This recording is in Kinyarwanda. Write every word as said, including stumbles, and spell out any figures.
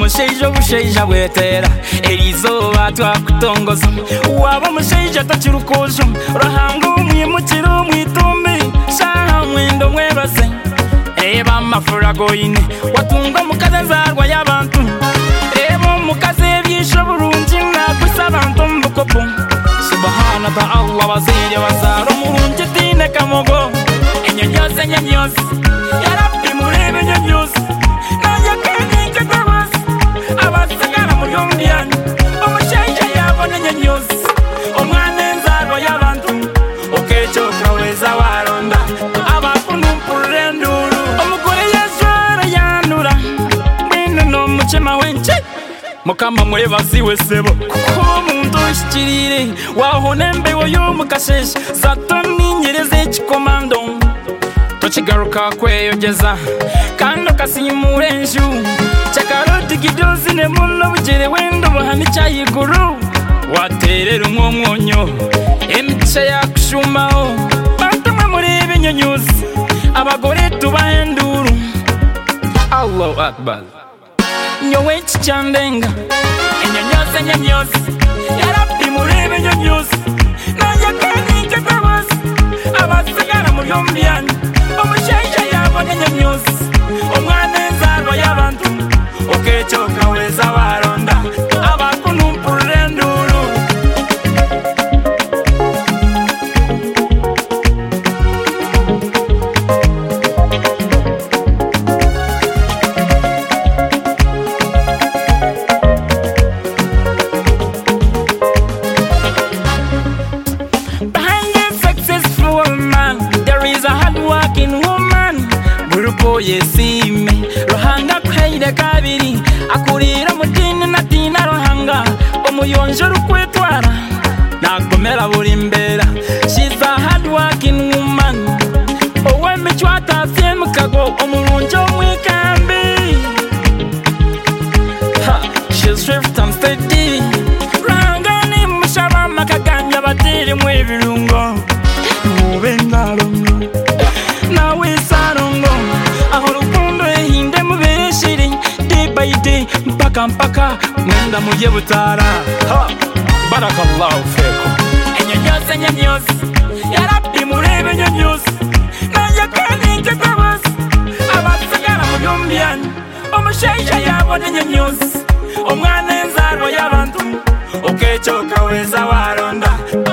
umusheija obusheija bwetera erizoba twakutongoza waba umusheija atakirukojo rahanga umwimukira umwitumbi shaha mwendo mwebase eba amafura goyine watunga mukaze nzarwa y'abantu eba mukaze ebyisho burungi nakwisa abantu mbukopo subhana ta'ala waziri wazaro murungi tine kamogo enyonyose enyonyose ya rabbi murebe enyonyose nanya keninke tabas abasagara muyombiani omushaija yabona enyonyose omwana enzarwa y'abantu okechoka weza waronda abafunu mpurenduru omugore yazwara yanura mwino n'omutima wenche mukama mwebaziwe sebo kuko omuntu oshikirire wahona embeho y'omukasheshe zato ninyereza ekikomando tokigaruka kweyogeza kandi okasimura enju kyakaroti kidozi ne muno bugere wenda obuhani kyayiguru waterera umwomwonyo emigisha yakushumaho bantu mwe murebe enyonyuzi abagore tubaha enduru Allahu Akbar nyowe kicyandenga enyonyose enyonyose ya rabbi murebe enyonyose nanya keninke tabas abasagara muyombiani omushaija yabona enyonyose omwana enzarwa y'abantu okechoka weza waronda abakunumpurira enduru yesime rohanga kwaire kabiri akurira mutini natina rohanga omuyonjo rukwetwara nagomera buri mbera. She's a hard working woman owe michwata semkago omurunjo mwikambi she's swift and steady rohanga ni mushaba makaganya batiri mwebirungo mubengalo nawe sarongo mpaka mpaka mwenda muje butara ha barakallahu fikum enyonyose enyonyose ya rabbi murebe enyonyose nanya keninke tabas abasagara muyombiani omushaija yabona enyonyose omwana enzarwa y'abantu okechoka weza waronda